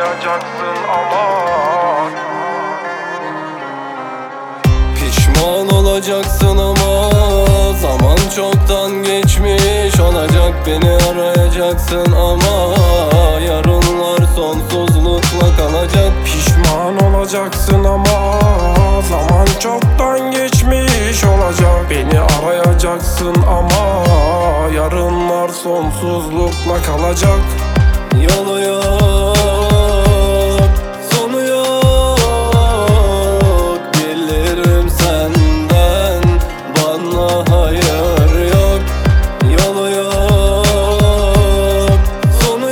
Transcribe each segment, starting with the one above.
arayacaksın ama Pişman olacaksın ama zaman çoktan geçmiş olacak. Beni arayacaksın ama yarınlar sonsuzlukla kalacak. Pişman olacaksın ama zaman çoktan geçmiş olacak. Beni arayacaksın ama yarınlar sonsuzlukla kalacak. Yolu yok, sonu yok. Bilirim senden bana hayır yok. Yolu yok, sonu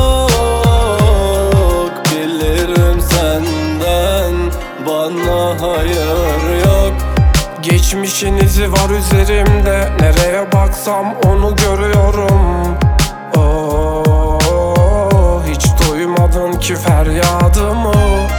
yok. Bilirim senden bana hayır yok. Geçmişin izi var üzerimde, nereye baksam onu görüyorum. Hiç duymadın ki feryadımı.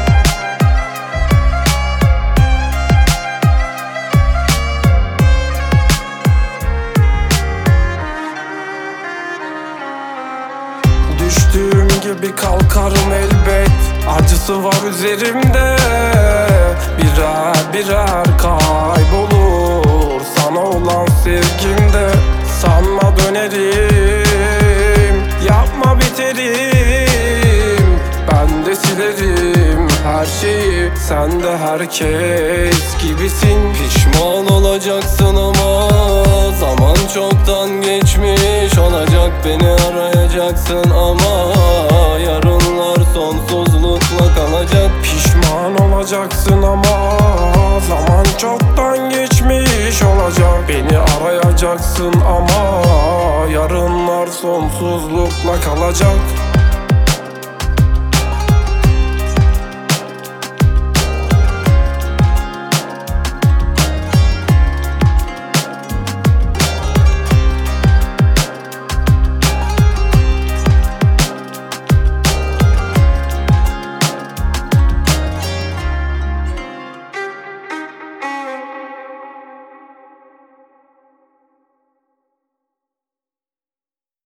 Düştüğüm gibi kalkarım elbet, acısı var üzerimde. Birer birer kaybolur sana olan sevgimde. Sanma dönerim, yapma biterim. Ben de silerim her şeyi, sen de herkes gibisin. Pişman olacaksın ama zaman çoktan geçmiş olacak. Beni arayacaksın ama yarınlar sonsuzlukla kalacak. Pişman olacaksın ama zaman çoktan geçmiş olacak. Beni arayacaksın ama yarınlar sonsuzlukla kalacak.